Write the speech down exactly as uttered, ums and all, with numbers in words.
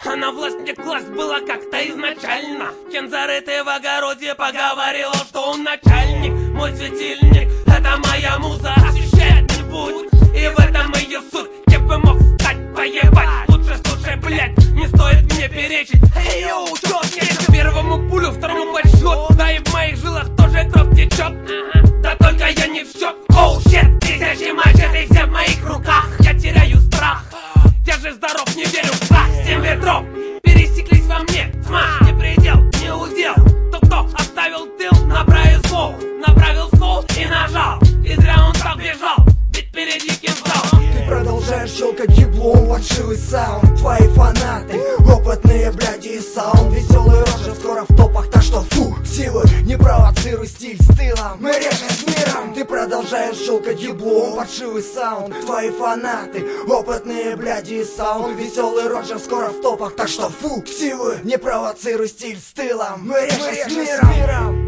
А на власть мне класть было как-то изначально. Кен, зарытый в огороде, поговорил, что он начальник. Мой светильник, это моя муза, освещает мой путь, и в этом ее суть. Кем бы мог стать, поебать, лучше слушай, блять, не стоит мне перечить. Эй, йоу, чё ответил? Первому пулю, второму подсчет. Да и в моих жилах тоже кровь течет. Да только я не в счет. Оу, щет, тысячи мачете все в моих руках. Я теряю страх, я же здоров, не верю в страх. Семь ветров пересеклись во мне, тьма, не предел, не удел. Тот, кто оставил тыл, направил ствол, направил ствол и нажал. И зря он так бежал, ведь впереди кинжал. Ты продолжаешь щелкать еблом, фальшивый саунд. Твои фанаты, опытные бляди и саунд. Веселый Роджер скоро в топах, так что фу, силы, не провоцируй стиль с тылом. Мы режем с миром. Ты продолжаешь щелкать еблом, фальшивый саунд. Твои фанаты, опытные бляди и саунд. Веселый Роджер скоро в топах, так что фу, силы, не провоцируй стиль с тылом. Мы режем с миром.